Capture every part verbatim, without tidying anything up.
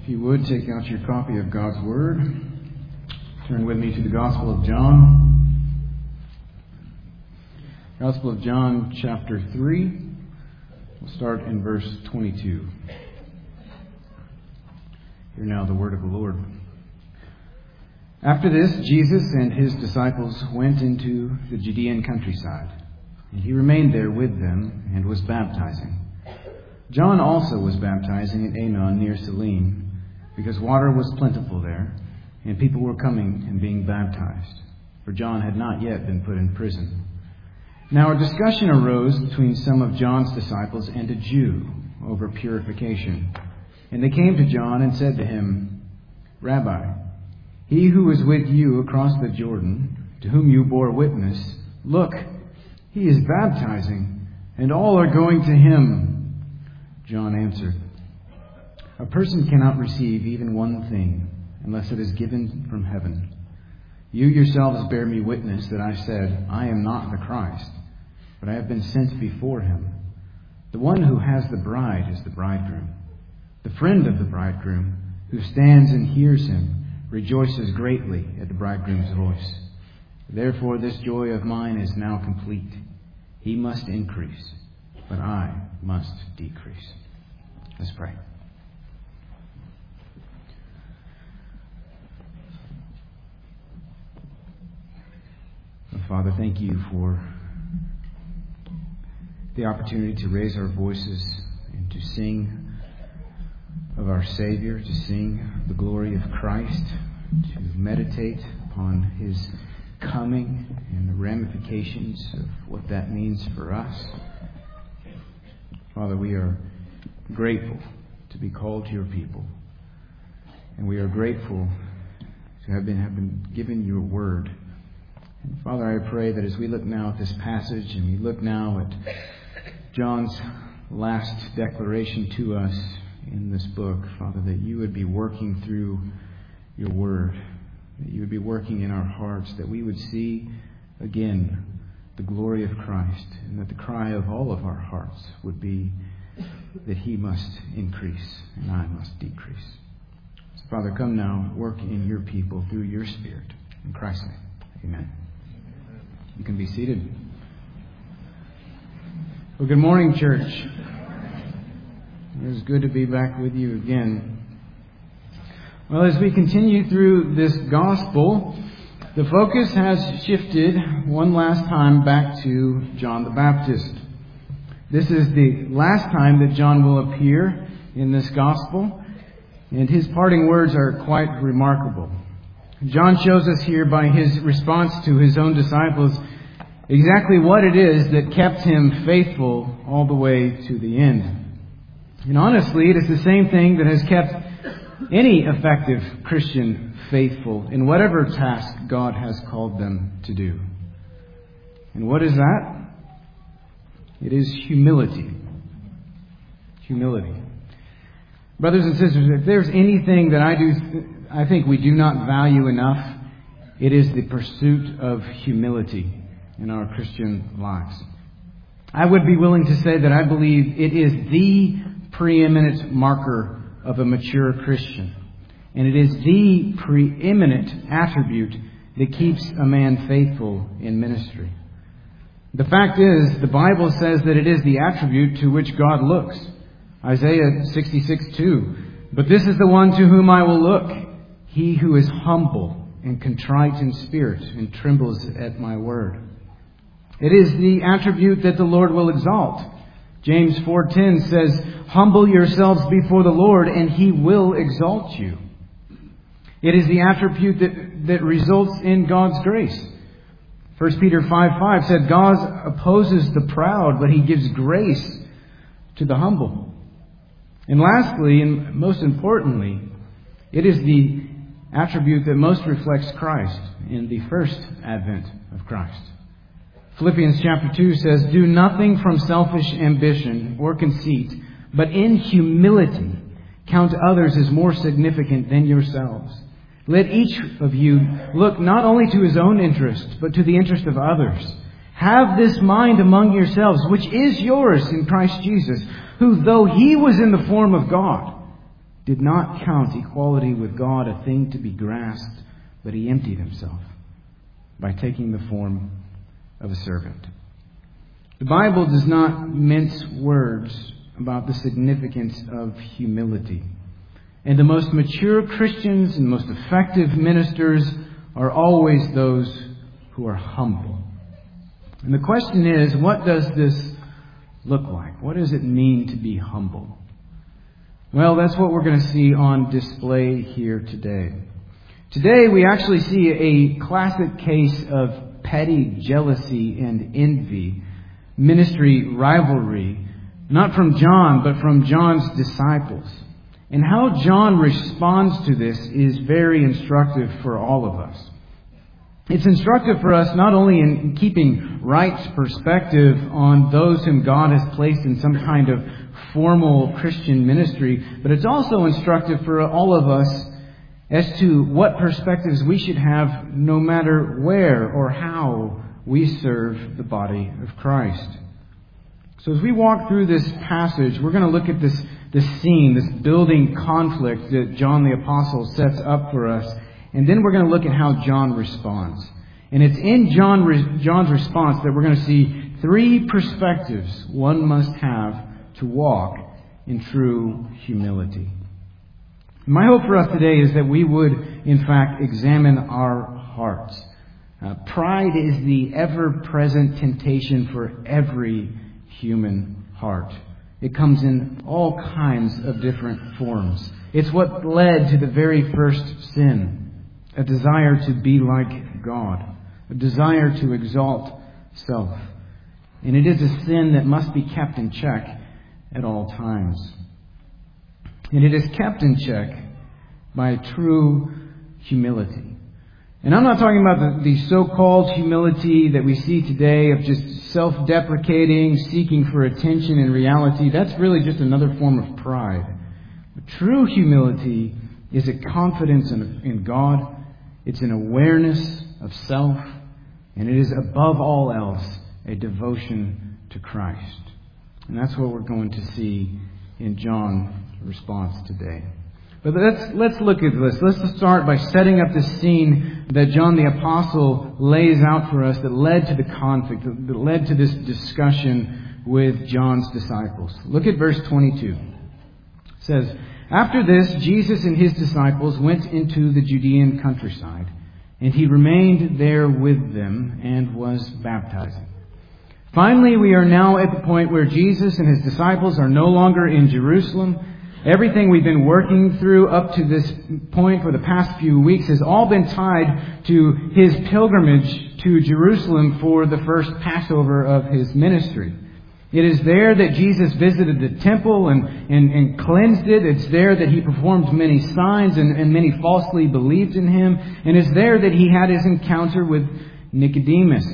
If you would, take out your copy of God's Word. Turn with me to the Gospel of John. Gospel of John, chapter three. We'll start in verse twenty-two. Hear now the word of the Lord. After this, Jesus and his disciples went into the Judean countryside, and he remained there with them and was baptizing. John also was baptizing at Aenon near Salim, because water was plentiful there, and people were coming and being baptized, for John had not yet been put in prison. Now a discussion arose between some of John's disciples and a Jew over purification. And they came to John and said to him, "Rabbi, he who is with you across the Jordan, to whom you bore witness, look, he is baptizing, and all are going to him." John answered, "A person cannot receive even one thing unless it is given from heaven. You yourselves bear me witness that I said, I am not the Christ, but I have been sent before him. The one who has the bride is the bridegroom. The friend of the bridegroom, who stands and hears him, rejoices greatly at the bridegroom's voice. Therefore this joy of mine is now complete. He must increase, but I must decrease." Let's pray. Father, thank you for the opportunity to raise our voices and to sing of our Savior, to sing the glory of Christ, to meditate upon his coming and the ramifications of what that means for us. Father, we are grateful to be called your people, and we are grateful to have been, have been given your word. And Father, I pray that as we look now at this passage and we look now at John's last declaration to us in this book, Father, that you would be working through your word, that you would be working in our hearts, that we would see again the glory of Christ, and that the cry of all of our hearts would be that he must increase and I must decrease. So Father, come now, work in your people through your Spirit. In Christ's name, amen. You can be seated. Well, good morning, church. It is good to be back with you again. Well, as we continue through this gospel, the focus has shifted one last time back to John the Baptist. This is the last time that John will appear in this gospel, and his parting words are quite remarkable. John shows us here by his response to his own disciples exactly what it is that kept him faithful all the way to the end. And honestly, it is the same thing that has kept any effective Christian faithful in whatever task God has called them to do. And what is that? It is humility. Humility. Brothers and sisters, if there's anything that I do, I think we do not value enough, it is the pursuit of humility in our Christian lives. I would be willing to say that I believe it is the preeminent marker of a mature Christian. And it is the preeminent attribute that keeps a man faithful in ministry. The fact is, the Bible says that it is the attribute to which God looks. Isaiah sixty-six two. "But this is the one to whom I will look, he who is humble and contrite in spirit and trembles at my word." It is the attribute that the Lord will exalt. James four ten says, "Humble yourselves before the Lord, and he will exalt you." It is the attribute that, that results in God's grace. First Peter five five said, "God opposes the proud, but he gives grace to the humble." And lastly, and most importantly, it is the attribute that most reflects Christ in the first advent of Christ. Philippians chapter two says, "Do nothing from selfish ambition or conceit, but in humility count others as more significant than yourselves. Let each of you look not only to his own interest, but to the interest of others. Have this mind among yourselves, which is yours in Christ Jesus, who, though he was in the form of God, did not count equality with God a thing to be grasped, but he emptied himself by taking the form of a servant. The Bible does not mince words about the significance of humility. And the most mature Christians and most effective ministers are always those who are humble. And the question is, what does this look like? What does it mean to be humble? Well, that's what we're going to see on display here today. Today we actually see a classic case of petty jealousy and envy, ministry rivalry, not from John, but from John's disciples. And how John responds to this is very instructive for all of us. It's instructive for us not only in keeping right perspective on those whom God has placed in some kind of formal Christian ministry, but it's also instructive for all of us as to what perspectives we should have no matter where or how we serve the body of Christ. So as we walk through this passage, we're going to look at this, this scene, this building conflict that John the Apostle sets up for us. And then we're going to look at how John responds. And it's in John, John's response that we're going to see three perspectives one must have to walk in true humility. My hope for us today is that we would, in fact, examine our hearts. Uh, pride is the ever-present temptation for every human heart. It comes in all kinds of different forms. It's what led to the very first sin. A desire to be like God. A desire to exalt self. And it is a sin that must be kept in check at all times. And it is kept in check by true humility. And I'm not talking about the, the so-called humility that we see today of just self-deprecating, seeking for attention and reality. That's really just another form of pride. But true humility is a confidence in, in God. It's an awareness of self. And it is above all else a devotion to Christ. And that's what we're going to see in John's response today. But let's let's look at this. Let's start by setting up the scene that John the Apostle lays out for us that led to the conflict, that led to this discussion with John's disciples. Look at verse twenty-two. It says, "After this, Jesus and his disciples went into the Judean countryside, and he remained there with them and was baptizing. Finally, we are now at the point where Jesus and his disciples are no longer in Jerusalem. Everything we've been working through up to this point for the past few weeks has all been tied to his pilgrimage to Jerusalem for the first Passover of his ministry. It is there that Jesus visited the temple and, and, and cleansed it. It's there that he performed many signs and, and many falsely believed in him. And it's there that he had his encounter with Nicodemus.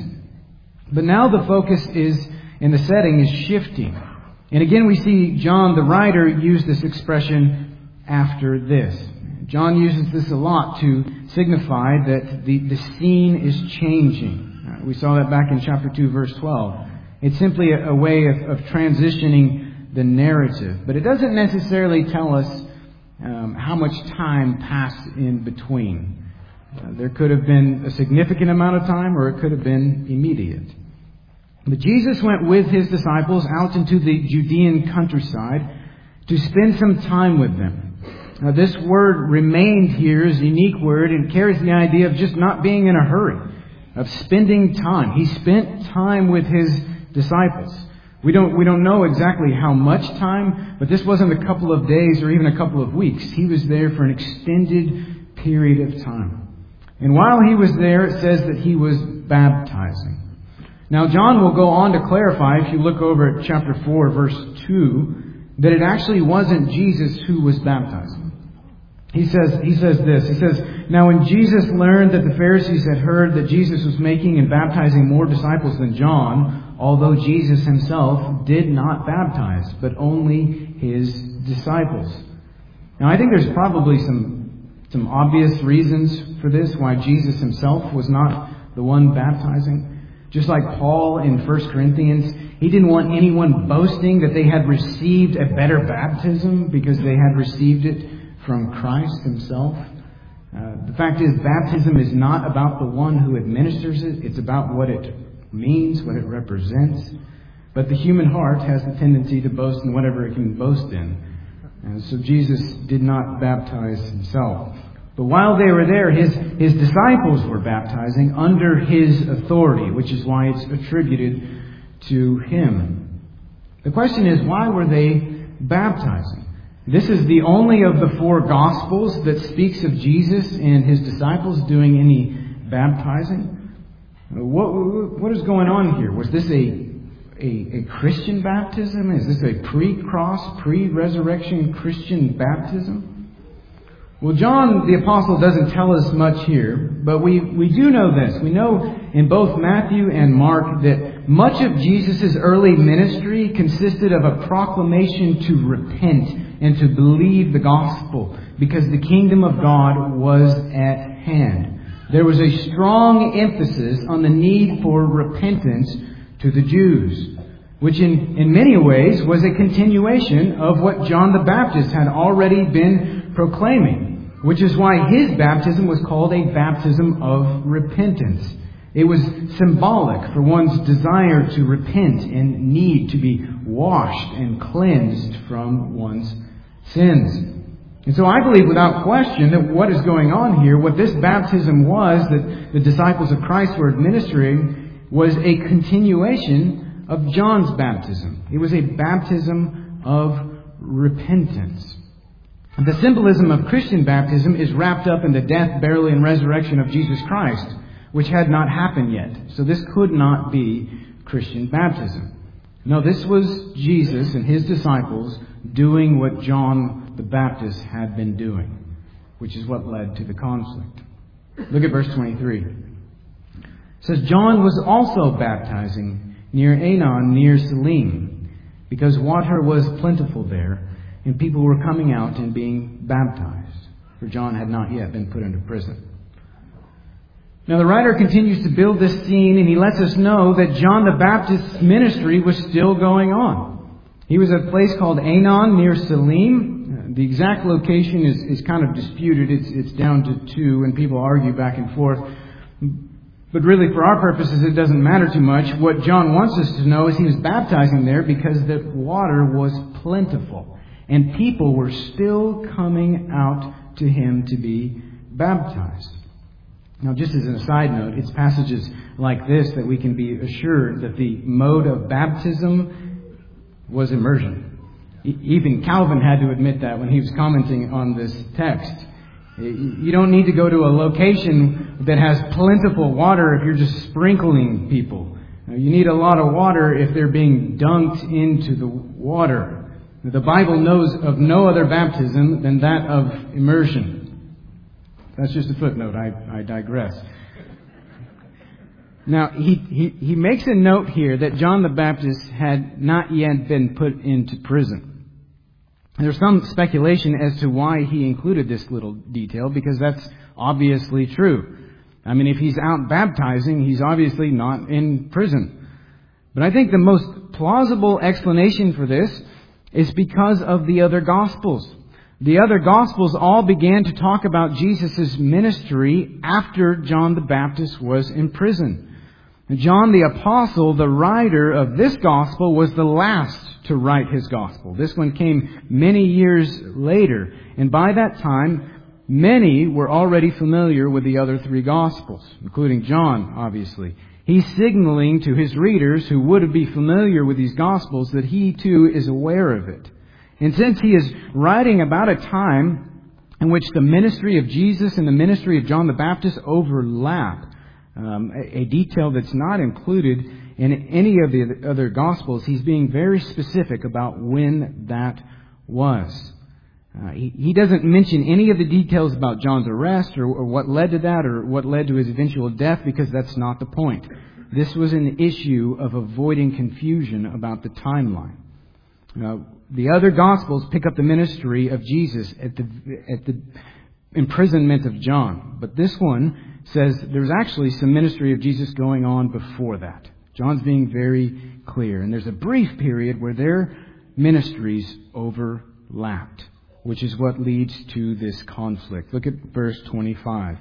But now the focus is, and the setting is shifting. And again, we see John, the writer, use this expression, after this. John uses this a lot to signify that the, the scene is changing. We saw that back in chapter two, verse twelve. It's simply a, a way of, of transitioning the narrative. But it doesn't necessarily tell us um, how much time passed in between. Uh, there could have been a significant amount of time, or it could have been immediate. But Jesus went with his disciples out into the Judean countryside to spend some time with them. Now, this word "remained" here is a unique word and carries the idea of just not being in a hurry, of spending time. He spent time with his disciples. We don't we don't know exactly how much time, but this wasn't a couple of days or even a couple of weeks. He was there for an extended period of time. And while he was there, it says that he was baptizing. Now, John will go on to clarify, if you look over at chapter four, verse two, that it actually wasn't Jesus who was baptizing. He says, he says this, he says, "Now when Jesus learned that the Pharisees had heard that Jesus was making and baptizing more disciples than John, although Jesus himself did not baptize, but only his disciples." Now, I think there's probably some, some obvious reasons for this, why Jesus himself was not the one baptizing. Just like Paul in First Corinthians, he didn't want anyone boasting that they had received a better baptism because they had received it from Christ himself. Uh, the fact is, baptism is not about the one who administers it. It's about what it means, what it represents. But the human heart has the tendency to boast in whatever it can boast in. And so Jesus did not baptize himself. But while they were there, his, his disciples were baptizing under his authority, which is why it's attributed to him. The question is, why were they baptizing? This is the only of the four Gospels that speaks of Jesus and his disciples doing any baptizing. What, what is going on here? Was this a, a, a Christian baptism? Is this a pre-cross, pre-resurrection Christian baptism? Well, John the Apostle doesn't tell us much here, but we, we do know this. We know in both Matthew and Mark that much of Jesus' early ministry consisted of a proclamation to repent and to believe the gospel, because the kingdom of God was at hand. There was a strong emphasis on the need for repentance to the Jews, which in, in many ways was a continuation of what John the Baptist had already been proclaiming, which is why his baptism was called a baptism of repentance. It was symbolic for one's desire to repent and need to be washed and cleansed from one's sins. And so I believe without question that what is going on here, what this baptism was that the disciples of Christ were administering, was a continuation of John's baptism. It was a baptism of repentance. The symbolism of Christian baptism is wrapped up in the death, burial, and resurrection of Jesus Christ, which had not happened yet. So this could not be Christian baptism. No, this was Jesus and his disciples doing what John the Baptist had been doing, which is what led to the conflict. Look at verse twenty-three. It says, John was also baptizing near Aenon, near Salim, because water was plentiful there, and people were coming out and being baptized, for John had not yet been put into prison. Now the writer continues to build this scene, and he lets us know that John the Baptist's ministry was still going on. He was at a place called Aenon near Salim. The exact location is, is kind of disputed. It's, it's down to two, and people argue back and forth. But really, for our purposes, it doesn't matter too much. What John wants us to know is he was baptizing there because the water was plentiful, and people were still coming out to him to be baptized. Now, just as an aside note, it's passages like this that we can be assured that the mode of baptism was immersion. E- even Calvin had to admit that when he was commenting on this text. You don't need to go to a location that has plentiful water if you're just sprinkling people. You need a lot of water if they're being dunked into the water. The Bible knows of no other baptism than that of immersion. That's just a footnote. I, I digress. Now, he, he, he makes a note here that John the Baptist had not yet been put into prison. There's some speculation as to why he included this little detail, because that's obviously true. I mean, if he's out baptizing, he's obviously not in prison. But I think the most plausible explanation for this is because of the other Gospels. The other Gospels all began to talk about Jesus' ministry after John the Baptist was in prison. John the Apostle, the writer of this Gospel, was the last to write his Gospel. This one came many years later. And by that time, many were already familiar with the other three Gospels, including John, obviously. He's signaling to his readers who would be familiar with these Gospels that he too is aware of it. And since he is writing about a time in which the ministry of Jesus and the ministry of John the Baptist overlap, um, a, a detail that's not included in any of the other Gospels, he's being very specific about when that was. Uh, he, he doesn't mention any of the details about John's arrest or, or what led to that or what led to his eventual death, because that's not the point. This was an issue of avoiding confusion about the timeline. Now, the other Gospels pick up the ministry of Jesus at the at the imprisonment of John. But this one says there's actually some ministry of Jesus going on before that. John's being very clear. And there's a brief period where their ministries overlapped. which is what leads to this conflict. Look at verse twenty-five.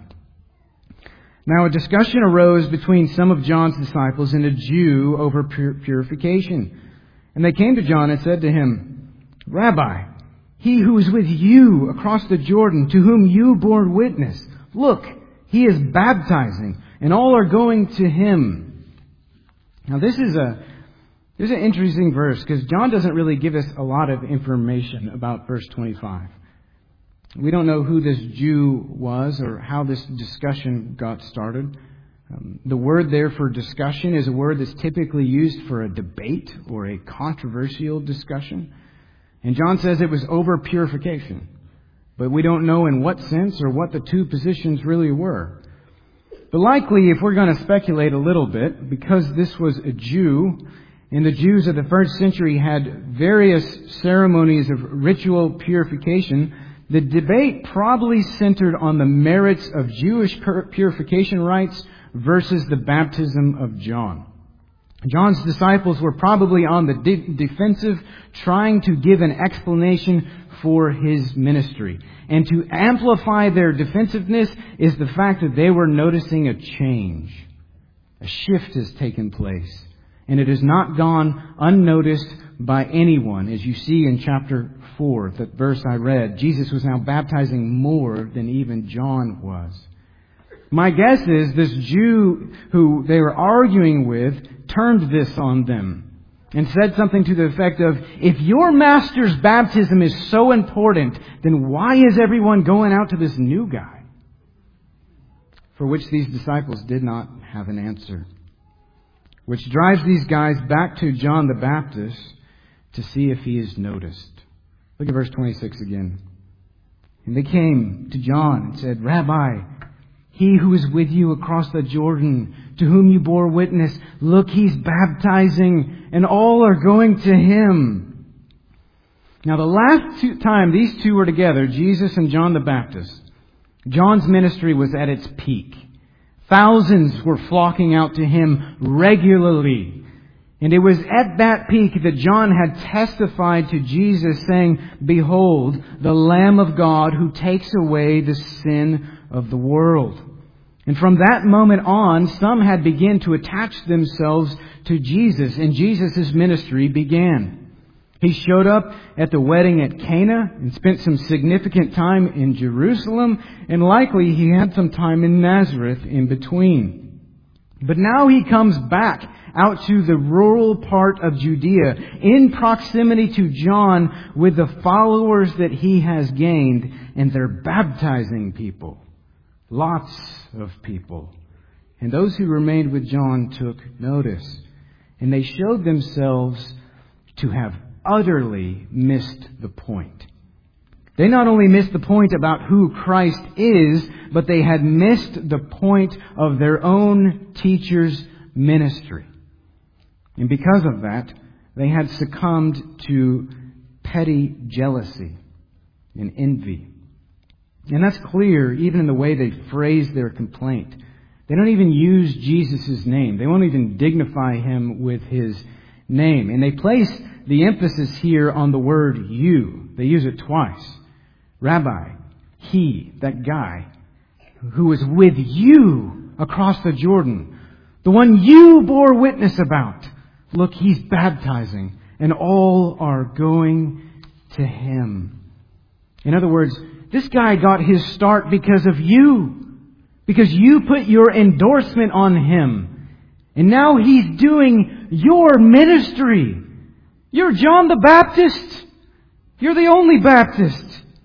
Now a discussion arose between some of John's disciples and a Jew over pur- purification. And they came to John and said to him, Rabbi, he who is with you across the Jordan, to whom you bore witness, look, he is baptizing, and all are going to him. Now this is a this is an interesting verse, because John doesn't really give us a lot of information about verse twenty-five. We don't know who this Jew was or how this discussion got started. Um, the word there for discussion is a word that's typically used for a debate or a controversial discussion. And John says it was over purification. But we don't know in what sense or what the two positions really were. But likely, if we're going to speculate a little bit, because this was a Jew, and the Jews of the first century had various ceremonies of ritual purification, the debate probably centered on the merits of Jewish purification rites versus the baptism of John. John's disciples were probably on the de- defensive, trying to give an explanation for his ministry. And to amplify their defensiveness is the fact that they were noticing a change. A shift has taken place. And it has not gone unnoticed by anyone. As you see in chapter four, the verse I read, Jesus was now baptizing more than even John was. My guess is this Jew who they were arguing with turned this on them and said something to the effect of, if your master's baptism is so important, then why is everyone going out to this new guy? For which these disciples did not have an answer. Which drives these guys back to John the Baptist to see if he is noticed. Look at verse twenty-six again. And they came to John and said, Rabbi, he who is with you across the Jordan, to whom you bore witness, look, he's baptizing, and all are going to him. Now, the last two, time these two were together, Jesus and John the Baptist, John's ministry was at its peak. Thousands were flocking out to him regularly. And it was at that peak that John had testified to Jesus, saying, Behold, the Lamb of God who takes away the sin of the world. And from that moment on, some had begun to attach themselves to Jesus, and Jesus' ministry began. He showed up at the wedding at Cana and spent some significant time in Jerusalem, and likely he had some time in Nazareth in between. But now he comes back out to the rural part of Judea, in proximity to John, with the followers that he has gained, and they're baptizing people. Lots of people. And those who remained with John took notice, and they showed themselves to have utterly missed the point. They not only missed the point about who Christ is, but they had missed the point of their own teacher's ministry. And because of that, they had succumbed to petty jealousy and envy. And that's clear even in the way they phrase their complaint. They don't even use Jesus' name. They won't even dignify him with his name. And they place the emphasis here on the word you. They use it twice. Rabbi, he, that guy, who was with you across the Jordan, the one you bore witness about. Look, he's baptizing, and all are going to him. In other words, this guy got his start because of you. Because you put your endorsement on him. And now he's doing your ministry. You're John the Baptist. You're the only Baptist.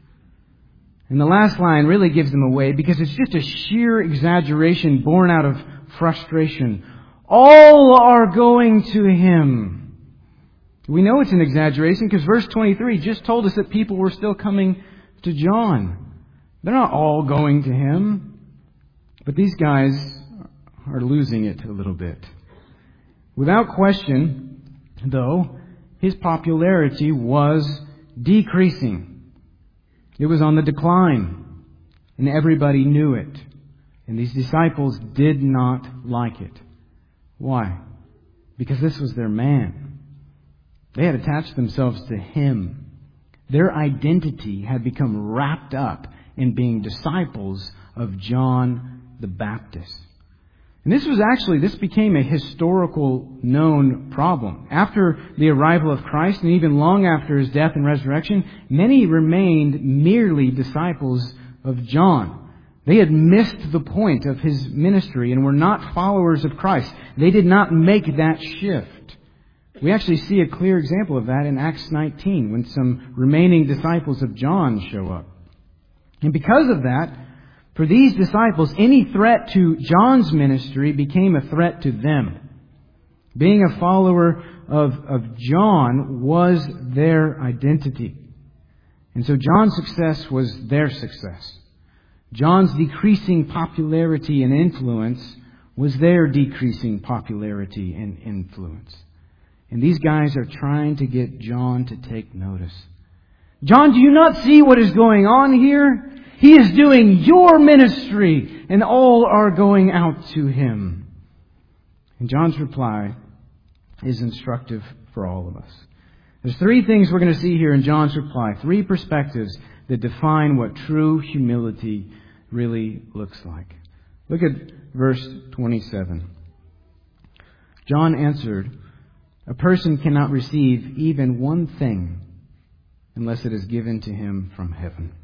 And the last line really gives them away because it's just a sheer exaggeration born out of frustration. All are going to him. We know it's an exaggeration because verse twenty-three just told us that people were still coming to John. They're not all going to him. But these guys are losing it a little bit. Without question, though, his popularity was decreasing. It was on the decline. And everybody knew it. And these disciples did not like it. Why? Because this was their man. They had attached themselves to him. Their identity had become wrapped up in being disciples of John the Baptist. And this was actually, this became a historical known problem. After the arrival of Christ, and even long after His death and resurrection, many remained merely disciples of John. They had missed the point of His ministry and were not followers of Christ. They did not make that shift. We actually see a clear example of that in Acts nineteen, when some remaining disciples of John show up. And because of that, for these disciples, any threat to John's ministry became a threat to them. Being a follower of, of John was their identity. And so John's success was their success. John's decreasing popularity and influence was their decreasing popularity and influence. And these guys are trying to get John to take notice. John, do you not see what is going on here? He is doing your ministry, and all are going out to Him. And John's reply is instructive for all of us. There's three things we're going to see here in John's reply. Three perspectives that define what true humility really looks like. Look at verse twenty-seven. John answered, "A person cannot receive even one thing unless it is given to him from heaven."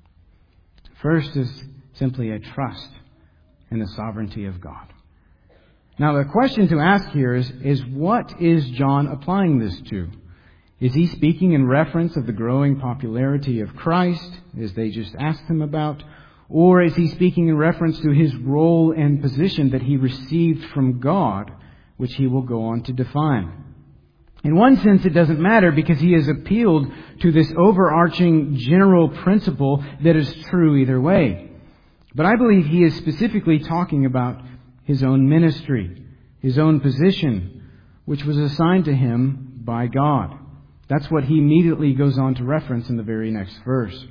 First is simply a trust in the sovereignty of God. Now the question to ask here is, is what is John applying this to? Is he speaking in reference of the growing popularity of Christ, as they just asked him about? Or is he speaking in reference to his role and position that he received from God, which he will go on to define? In one sense, it doesn't matter because he has appealed to this overarching general principle that is true either way. But I believe he is specifically talking about his own ministry, his own position, which was assigned to him by God. That's what he immediately goes on to reference in the very next verse.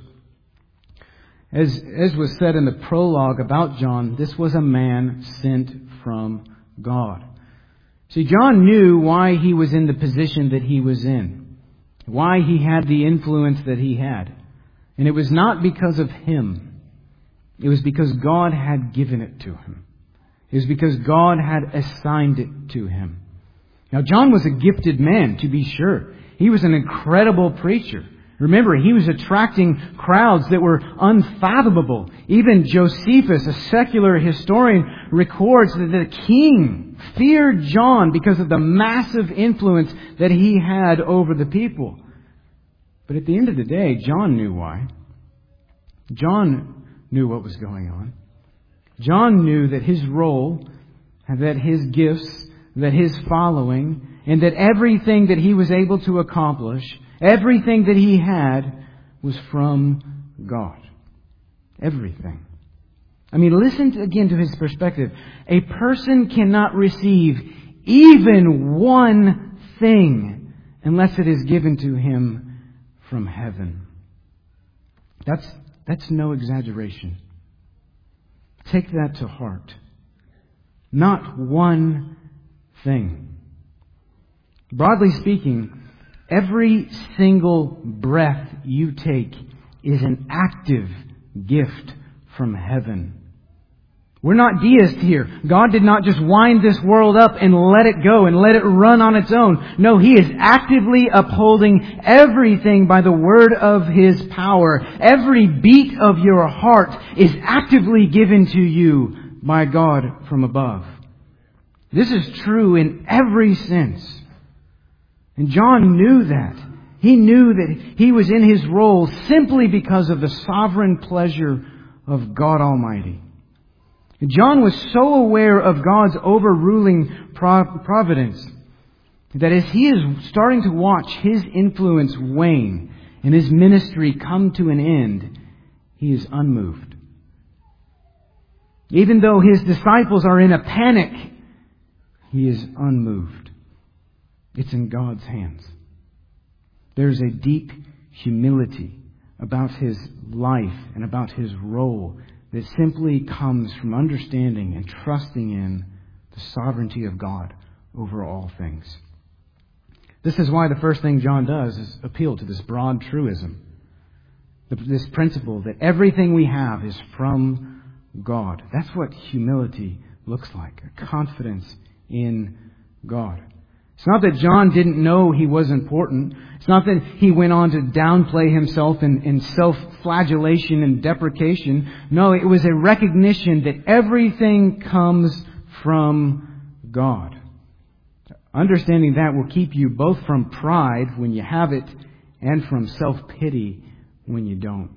As, as was said in the prologue about John, this was a man sent from God. See, John knew why he was in the position that he was in, why he had the influence that he had. And it was not because of him. It was because God had given it to him. It was because God had assigned it to him. Now, John was a gifted man, to be sure. He was an incredible preacher. Remember, he was attracting crowds that were unfathomable. Even Josephus, a secular historian, records that the king feared John because of the massive influence that he had over the people. But at the end of the day, John knew why. John knew what was going on. John knew that his role, that his gifts, that his following, and that everything that he was able to accomplish, everything that he had, was from God. Everything. I mean, listen again to his perspective. A person cannot receive even one thing unless it is given to him from heaven. That's, that's no exaggeration. Take that to heart. Not one thing. Broadly speaking, every single breath you take is an active gift from heaven. We're not deists here. God did not just wind this world up and let it go and let it run on its own. No, He is actively upholding everything by the word of His power. Every beat of your heart is actively given to you by God from above. This is true in every sense. And John knew that. He knew that he was in his role simply because of the sovereign pleasure of God Almighty. And John was so aware of God's overruling providence that as he is starting to watch his influence wane and his ministry come to an end, he is unmoved. Even though his disciples are in a panic, he is unmoved. It's in God's hands. There's a deep humility about his life and about his role that simply comes from understanding and trusting in the sovereignty of God over all things. This is why the first thing John does is appeal to this broad truism. This principle that everything we have is from God. That's what humility looks like, a confidence in God. It's not that John didn't know he was important. It's not that he went on to downplay himself in, in self-flagellation and deprecation. No, it was a recognition that everything comes from God. Understanding that will keep you both from pride when you have it and from self-pity when you don't.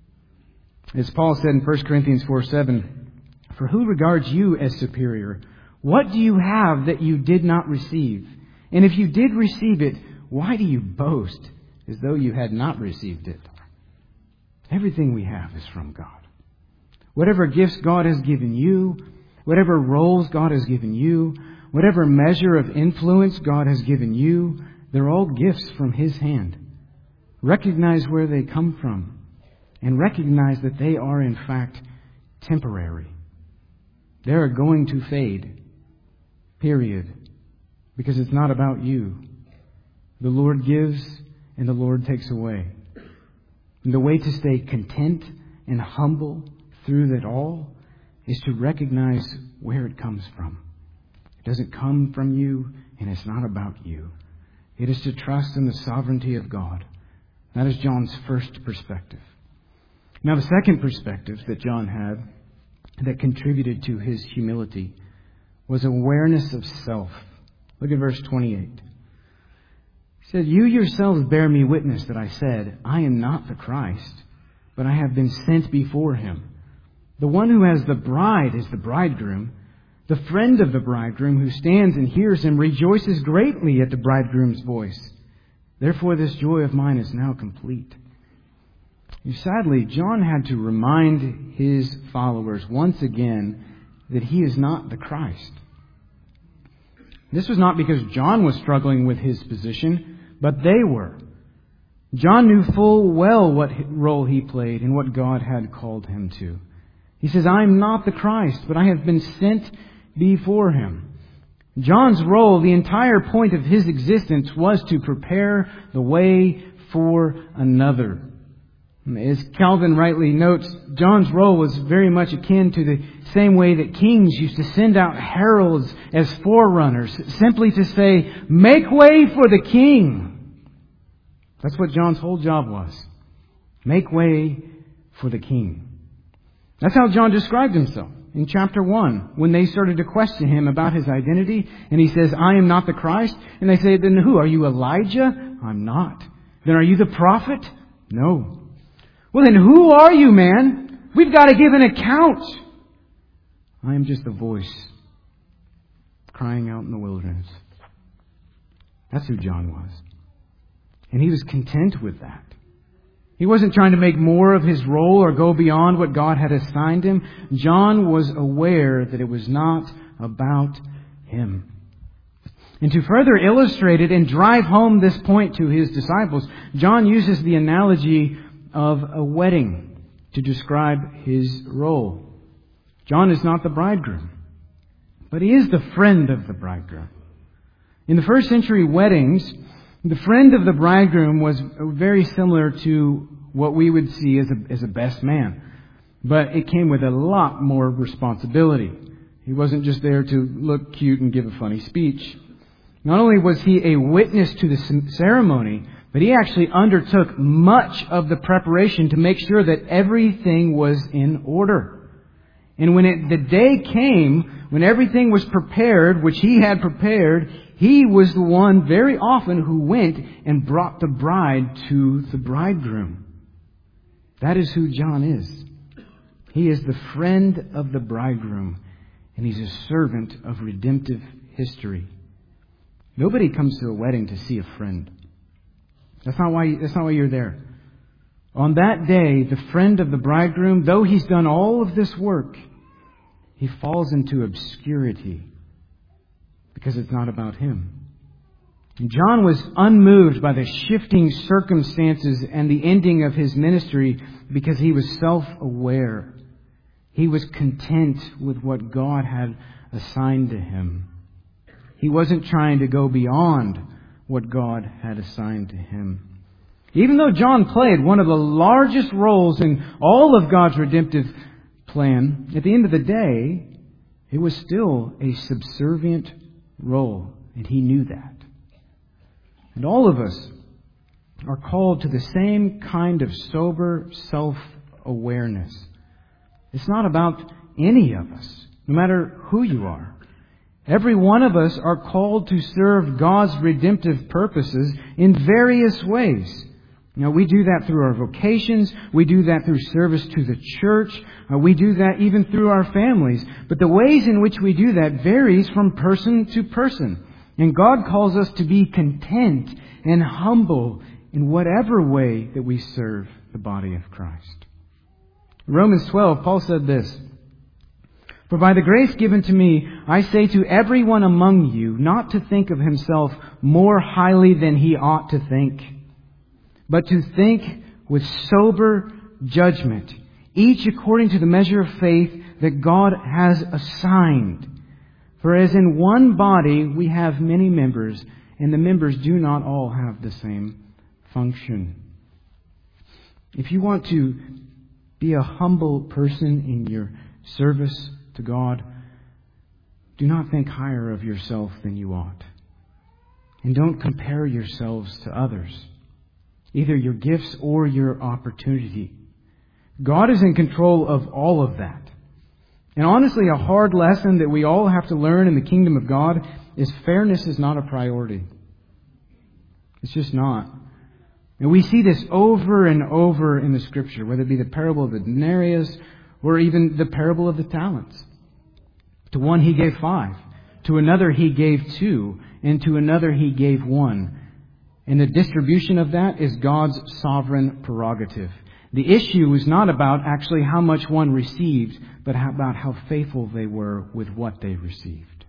As Paul said in First Corinthians four seven, "For who regards you as superior? What do you have that you did not receive? And if you did receive it, why do you boast as though you had not received it?" Everything we have is from God. Whatever gifts God has given you, whatever roles God has given you, whatever measure of influence God has given you, they're all gifts from His hand. Recognize where they come from and recognize that they are in fact temporary. They are going to fade. Period. Because it's not about you. The Lord gives and the Lord takes away. And the way to stay content and humble through that all is to recognize where it comes from. It doesn't come from you and it's not about you. It is to trust in the sovereignty of God. That is John's first perspective. Now, the second perspective that John had that contributed to his humility was awareness of self. Look at verse twenty-eight. He said, "You yourselves bear me witness that I said, I am not the Christ, but I have been sent before Him. The one who has the bride is the bridegroom. The friend of the bridegroom who stands and hears him rejoices greatly at the bridegroom's voice. Therefore this joy of mine is now complete." Sadly, John had to remind his followers once again that he is not the Christ. This was not because John was struggling with his position, but they were. John knew full well what role he played and what God had called him to. He says, "I am not the Christ, but I have been sent before Him." John's role, the entire point of his existence, was to prepare the way for another. As Calvin rightly notes, John's role was very much akin to the same way that kings used to send out heralds as forerunners, simply to say, "Make way for the king." That's what John's whole job was. Make way for the king. That's how John described himself in chapter one, when they started to question him about his identity. And he says, "I am not the Christ." And they say, "Then who? Are you Elijah?" "I'm not." "Then are you the prophet?" "No." "Well, then who are you, man? We've got to give an account." "I am just a voice crying out in the wilderness." That's who John was. And he was content with that. He wasn't trying to make more of his role or go beyond what God had assigned him. John was aware that it was not about him. And to further illustrate it and drive home this point to his disciples, John uses the analogy of a wedding to describe his role. John is not the bridegroom, but he is the friend of the bridegroom. In the first century weddings, the friend of the bridegroom was very similar to what we would see as a, as a best man. But it came with a lot more responsibility. He wasn't just there to look cute and give a funny speech. Not only was he a witness to the ceremony, but he actually undertook much of the preparation to make sure that everything was in order. And when it, the day came, when everything was prepared, which he had prepared, he was the one very often who went and brought the bride to the bridegroom. That is who John is. He is the friend of the bridegroom, and he's a servant of redemptive history. Nobody comes to a wedding to see a friend. That's not why, that's not why you're there. On that day, the friend of the bridegroom, though he's done all of this work, he falls into obscurity because it's not about him. And John was unmoved by the shifting circumstances and the ending of his ministry because he was self-aware. He was content with what God had assigned to him. He wasn't trying to go beyond what God had assigned to him. Even though John played one of the largest roles in all of God's redemptive plan, at the end of the day, it was still a subservient role, and he knew that. And all of us are called to the same kind of sober self-awareness. It's not about any of us, no matter who you are. Every one of us are called to serve God's redemptive purposes in various ways. Now, we do that through our vocations. We do that through service to the church. Uh, we do that even through our families. But the ways in which we do that varies from person to person. And God calls us to be content and humble in whatever way that we serve the body of Christ. In Romans twelve, Paul said this, "For by the grace given to me, I say to everyone among you not to think of himself more highly than he ought to think, but to think with sober judgment, each according to the measure of faith that God has assigned. For as in one body we have many members, and the members do not all have the same function." If you want to be a humble person in your service to God, do not think higher of yourself than you ought. And don't compare yourselves to others, either your gifts or your opportunity. God is in control of all of that. And honestly, a hard lesson that we all have to learn in the kingdom of God is fairness is not a priority. It's just not. And we see this over and over in the Scripture, whether it be the parable of the denarius or even the parable of the talents. To one he gave five, to another he gave two, and to another he gave one. And the distribution of that is God's sovereign prerogative. The issue is not about actually how much one received, but about how faithful they were with what they received.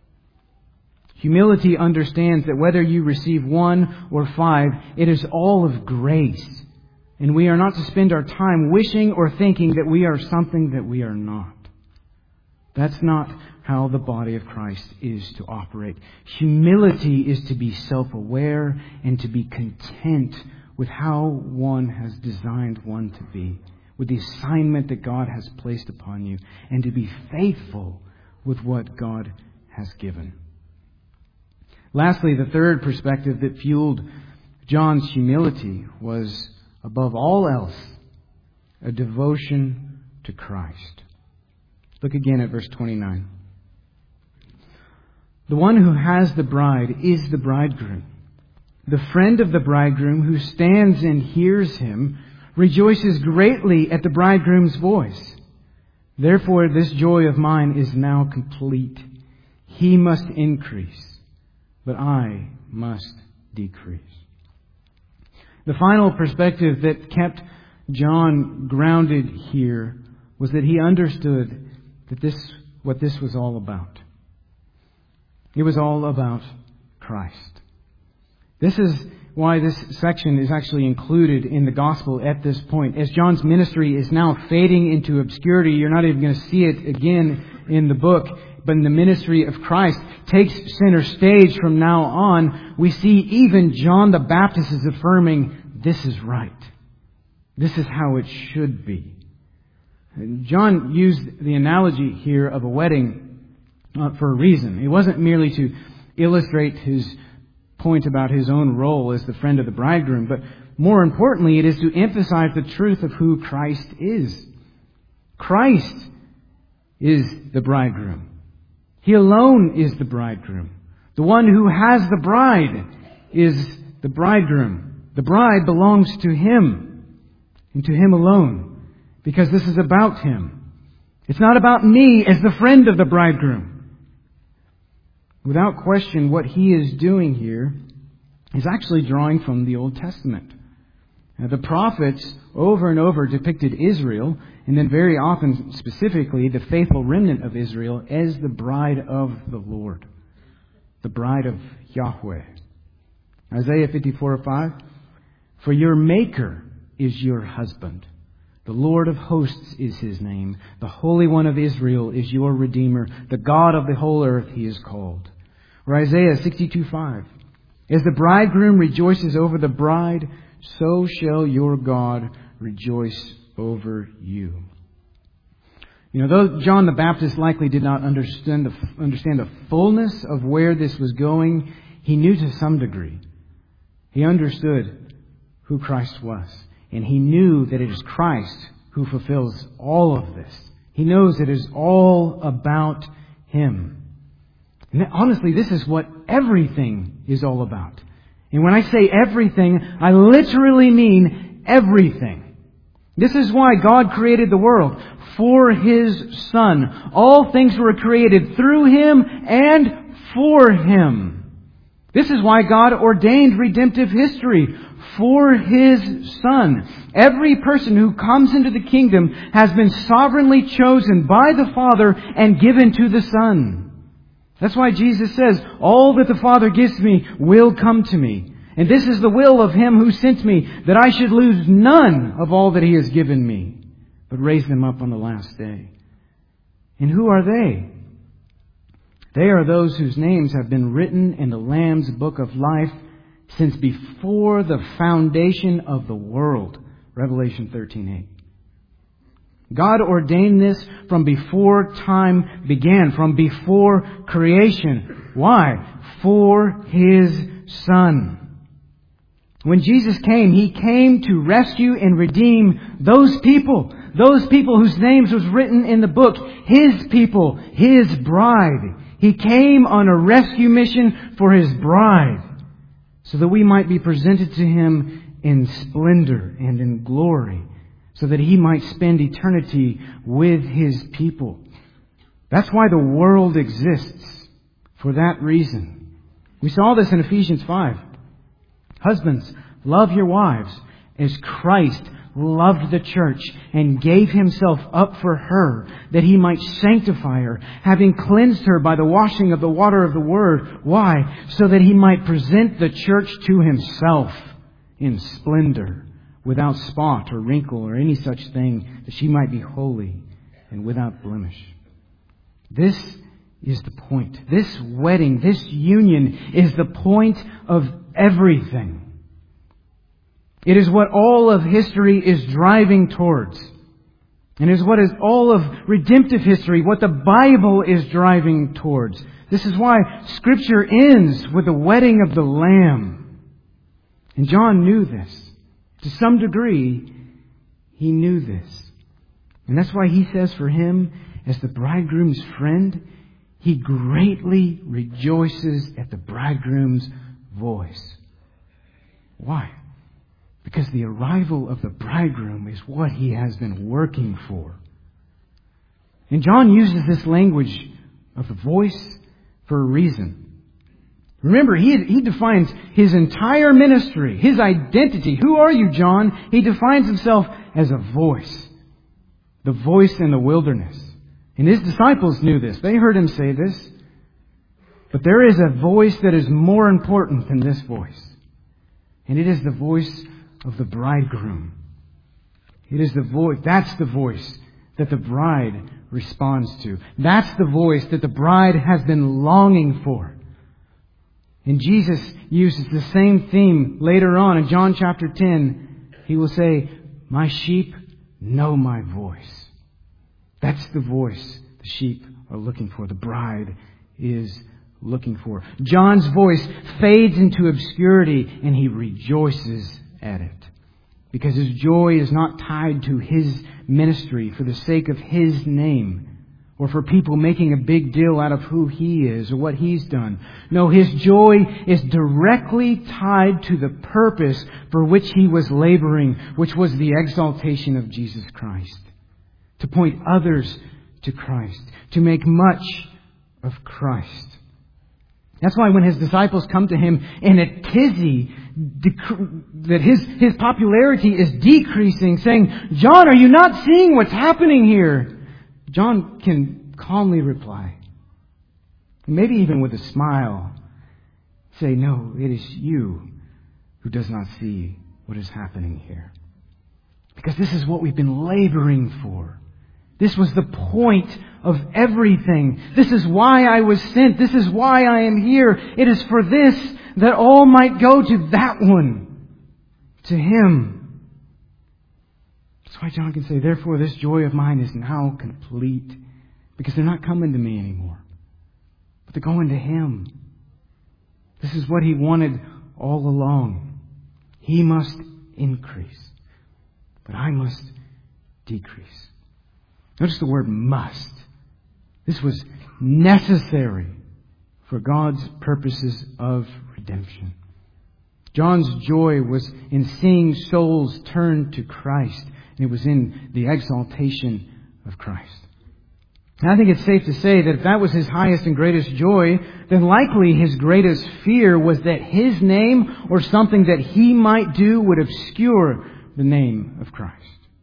Humility understands that whether you receive one or five, it is all of grace. And we are not to spend our time wishing or thinking that we are something that we are not. That's not how the body of Christ is to operate. Humility is to be self-aware and to be content with how one has designed one to be, with the assignment that God has placed upon you, and to be faithful with what God has given. Lastly, the third perspective that fueled John's humility was, above all else, a devotion to Christ. Look again at verse twenty-nine. "The one who has the bride is the bridegroom. The friend of the bridegroom who stands and hears him rejoices greatly at the bridegroom's voice. Therefore this joy of mine is now complete. He must increase, but I must decrease." The final perspective that kept John grounded here was that he understood that this, what this was all about. It was all about Christ. This is why this section is actually included in the gospel at this point. As John's ministry is now fading into obscurity, you're not even going to see it again in the book, but in the ministry of Christ takes center stage from now on, we see even John the Baptist is affirming, this is right. This is how it should be. And John used the analogy here of a wedding uh, for a reason. It wasn't merely to illustrate his point about his own role as the friend of the bridegroom, but more importantly, it is to emphasize the truth of who Christ is. Christ is the bridegroom. He alone is the bridegroom. The one who has the bride is the bridegroom. The bride belongs to Him and to Him alone, because this is about Him. It's not about me as the friend of the bridegroom. Without question, what he is doing here is actually drawing from the Old Testament. Now, the prophets over and over depicted Israel, and then very often specifically the faithful remnant of Israel, as the bride of the Lord, the bride of Yahweh. Isaiah fifty-four five, "For your Maker is your husband. The Lord of hosts is His name. The Holy One of Israel is your Redeemer. The God of the whole earth He is called." Or Isaiah sixty-two five, "As the bridegroom rejoices over the bride, so shall your God rejoice over you. You know, though John the Baptist likely did not understand the, understand the fullness of where this was going, he knew to some degree. He understood who Christ was. And he knew that it is Christ who fulfills all of this. He knows it is all about Him. And honestly, this is what everything is all about. And when I say everything, I literally mean everything. This is why God created the world, for His Son. All things were created through Him and for Him. This is why God ordained redemptive history, for His Son. Every person who comes into the kingdom has been sovereignly chosen by the Father and given to the Son. That's why Jesus says, all that the Father gives me will come to me. And this is the will of Him who sent me, that I should lose none of all that He has given me, but raise them up on the last day. And who are they? They are those whose names have been written in the Lamb's book of life since before the foundation of the world. Revelation thirteen eight. God ordained this from before time began, from before creation. Why? For His Son. When Jesus came, He came to rescue and redeem those people, those people whose names was written in the book, His people, His bride. He came on a rescue mission for His bride, so that we might be presented to Him in splendor and in glory, so that He might spend eternity with His people. That's why the world exists, for that reason. We saw this in Ephesians five. Husbands, love your wives as Christ loved the church and gave Himself up for her, that He might sanctify her, having cleansed her by the washing of the water of the Word. Why? So that He might present the church to Himself in splendor, without spot or wrinkle or any such thing, that she might be holy and without blemish. This is the point. This wedding, this union is the point of everything. It is what all of history is driving towards. And it is what is all of redemptive history, what the Bible is driving towards. This is why Scripture ends with the wedding of the Lamb. And John knew this. To some degree, he knew this. And that's why he says for him, as the bridegroom's friend, he greatly rejoices at the bridegroom's voice. Why? Because the arrival of the bridegroom is what he has been working for. And John uses this language of the voice for a reason. Remember, he, he defines his entire ministry, his identity. Who are you, John? He defines himself as a voice. The voice in the wilderness. And his disciples knew this. They heard him say this. But there is a voice that is more important than this voice. And it is the voice of the bridegroom. It is the voice, that's the voice that the bride responds to. That's the voice that the bride has been longing for. And Jesus uses the same theme later on in John chapter ten. He will say, my sheep know my voice. That's the voice the sheep are looking for. The bride is looking for. John's voice fades into obscurity and he rejoices at it. Because his joy is not tied to his ministry for the sake of his name, or for people making a big deal out of who he is or what he's done. No, his joy is directly tied to the purpose for which he was laboring, which was the exaltation of Jesus Christ. To point others to Christ. To make much of Christ. That's why when his disciples come to him in a tizzy, dec- that his, his popularity is decreasing, saying, John, are you not seeing what's happening here? John can calmly reply, maybe even with a smile, say, no, it is you who does not see what is happening here. Because this is what we've been laboring for. This was the point of everything. This is why I was sent. This is why I am here. It is for this that all might go to that one. to Him. That's why John can say, therefore this joy of mine is now complete. Because they're not coming to me anymore. But they're going to Him. This is what He wanted all along. He must increase. But I must decrease. Notice the word must. This was necessary for God's purposes of redemption. John's joy was in seeing souls turn to Christ. And it was in the exaltation of Christ. And I think it's safe to say that if that was his highest and greatest joy, then likely his greatest fear was that his name or something that he might do would obscure the name of Christ.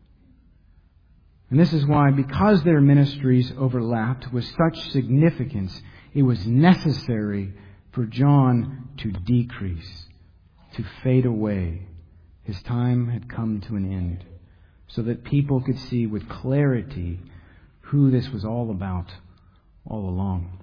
And this is why, because their ministries overlapped with such significance, it was necessary for John to decrease, to fade away. His time had come to an end, so that people could see with clarity who this was all about all along.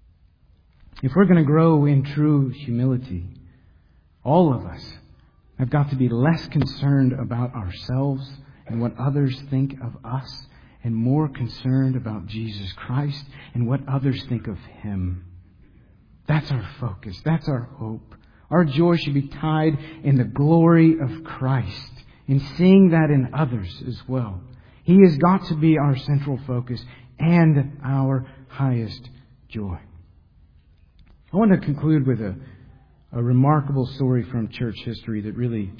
If we're going to grow in true humility, all of us have got to be less concerned about ourselves and what others think of us, and more concerned about Jesus Christ and what others think of Him. That's our focus. That's our hope. Our joy should be tied in the glory of Christ, in seeing that in others as well. He has got to be our central focus and our highest joy. I want to conclude with a, a remarkable story from church history that really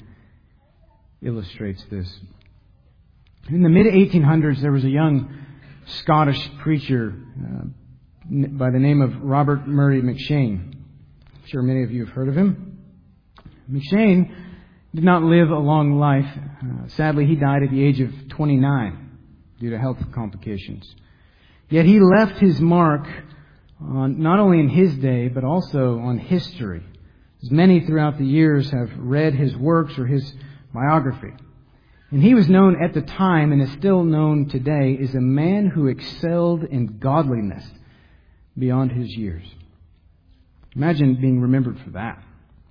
illustrates this. In the mid eighteen hundreds, there was a young Scottish preacher uh, by the name of Robert Murray M'Cheyne. I'm sure many of you have heard of him. M'Cheyne did not live a long life. Uh, sadly, he died at the age of twenty-nine due to health complications. Yet he left his mark on not only in his day, but also on history, as many throughout the years have read his works or his biography. And he was known at the time, and is still known today, as a man who excelled in godliness beyond his years. Imagine being remembered for that.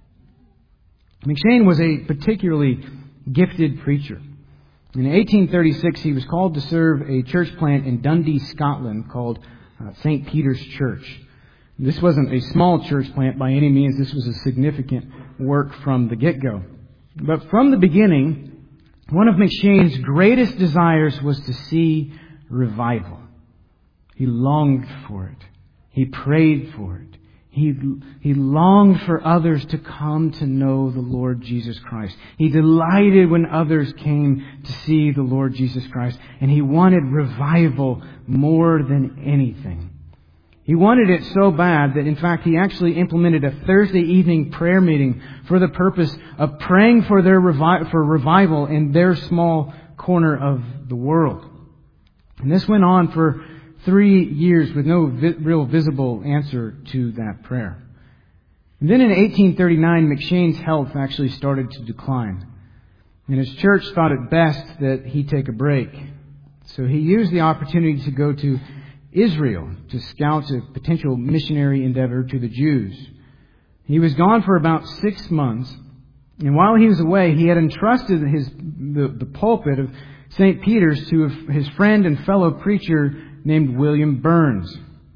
M'Cheyne was a particularly gifted preacher. In eighteen thirty-six, he was called to serve a church plant in Dundee, Scotland, called uh, Saint Peter's Church. This wasn't a small church plant by any means. This was a significant work from the get-go. But from the beginning, one of M'Cheyne's greatest desires was to see revival. He longed for it. He prayed for it. He, he longed for others to come to know the Lord Jesus Christ. He delighted when others came to see the Lord Jesus Christ. And he wanted revival more than anything. He wanted it so bad that, in fact, he actually implemented a Thursday evening prayer meeting for the purpose of praying for their revi- for revival in their small corner of the world. And this went on for three years with no vi- real visible answer to that prayer. And then in eighteen thirty-nine, M'Cheyne's health actually started to decline. And his church thought it best that he take a break. So he used the opportunity to go to Israel to scout a potential missionary endeavor to the Jews. He was gone for about six months. And while he was away, he had entrusted his the, the pulpit of Saint Peter's to his friend and fellow preacher named William Burns.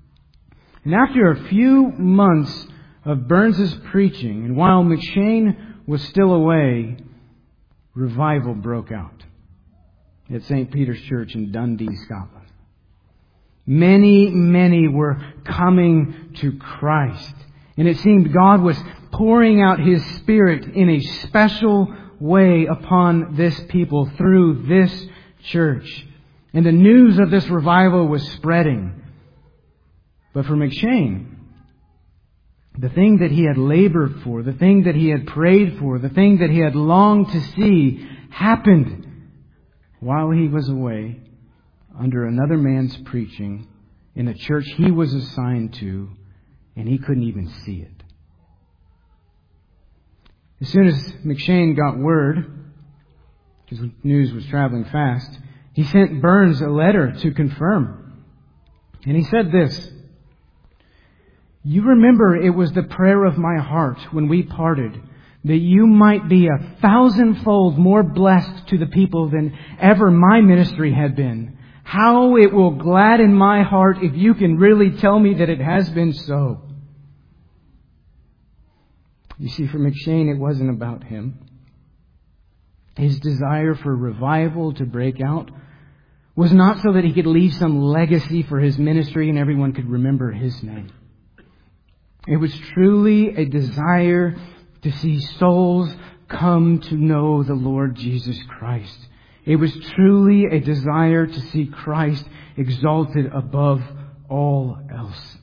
And after a few months of Burns' preaching, and while M'Cheyne was still away, revival broke out at Saint Peter's Church in Dundee, Scotland. Many, many were coming to Christ. And it seemed God was pouring out His Spirit in a special way upon this people through this church. And the news of this revival was spreading. But for M'Cheyne, the thing that he had labored for, the thing that he had prayed for, the thing that he had longed to see happened while he was away under another man's preaching in a church he was assigned to, and he couldn't even see it. As soon as M'Cheyne got word, because news was traveling fast, he sent Burns a letter to confirm. And he said this: "You remember it was the prayer of my heart when we parted that you might be a thousandfold more blessed to the people than ever my ministry had been. How it will gladden my heart if you can really tell me that it has been so. You see, for McShane, it wasn't about him. His desire for revival to break out was not so that he could leave some legacy for his ministry and everyone could remember his name. It was truly a desire to see souls come to know the Lord Jesus Christ. It was truly a desire to see Christ exalted above all else.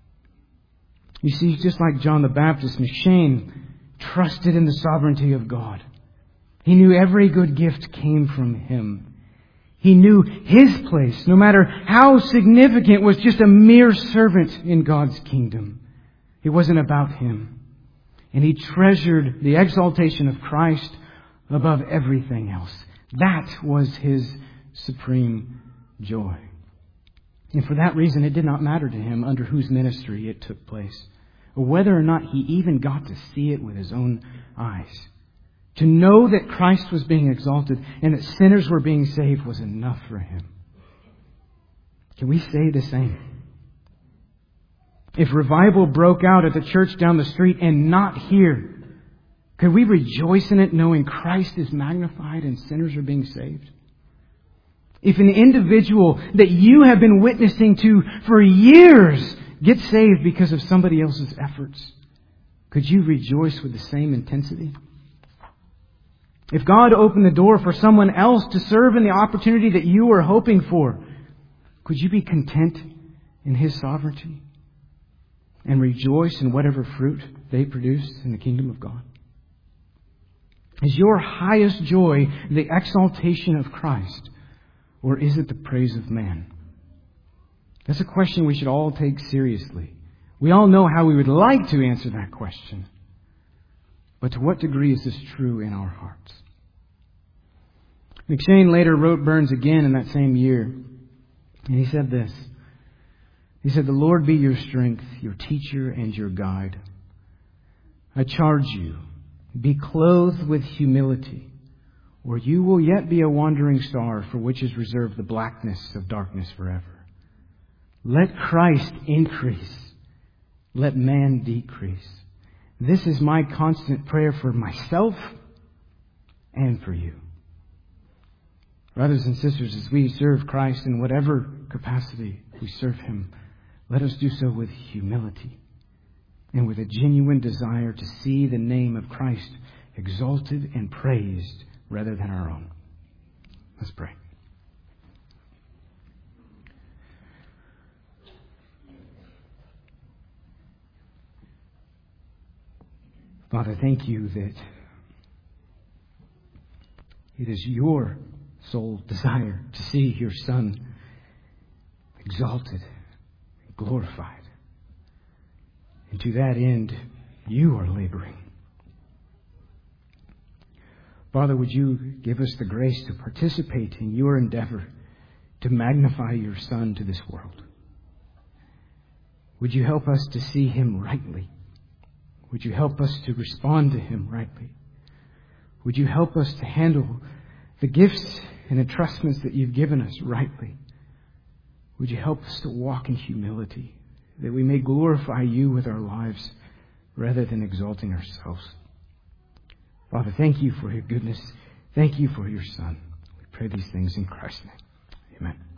You see, just like John the Baptist, McShane trusted in the sovereignty of God. He knew every good gift came from Him. He knew his place, no matter how significant, was just a mere servant in God's kingdom. It wasn't about him. And he treasured the exaltation of Christ above everything else. That was his supreme joy. And for that reason, it did not matter to him under whose ministry it took place, or whether or not he even got to see it with his own eyes. To know that Christ was being exalted and that sinners were being saved was enough for him. Can we say the same? If revival broke out at the church down the street and not here, could we rejoice in it knowing Christ is magnified and sinners are being saved? If an individual that you have been witnessing to for years gets saved because of somebody else's efforts, could you rejoice with the same intensity? If God opened the door for someone else to serve in the opportunity that you were hoping for, could you be content in His sovereignty and rejoice in whatever fruit they produce in the kingdom of God? Is your highest joy the exaltation of Christ, or is it the praise of man? That's a question we should all take seriously. We all know how we would like to answer that question. But to what degree is this true in our hearts? McShane later wrote Burns again in that same year. And he said this. He said, "The Lord be your strength, your teacher, and your guide. I charge you, be clothed with humility, or you will yet be a wandering star for which is reserved the blackness of darkness forever. Let Christ increase, let man decrease. This is my constant prayer for myself and for you." Brothers and sisters, as we serve Christ in whatever capacity we serve Him, let us do so with humility and with a genuine desire to see the name of Christ exalted and praised rather than our own. Let's pray. Father, thank you that it is your sole desire to see your Son exalted, glorified. And to that end, you are laboring. Father, would you give us the grace to participate in your endeavor to magnify your Son to this world? Would you help us to see Him rightly? Would you help us to respond to Him rightly? Would you help us to handle the gifts and entrustments that you've given us rightly? Would you help us to walk in humility, that we may glorify you with our lives rather than exalting ourselves? Father, thank you for your goodness. Thank you for your Son. We pray these things in Christ's name. Amen.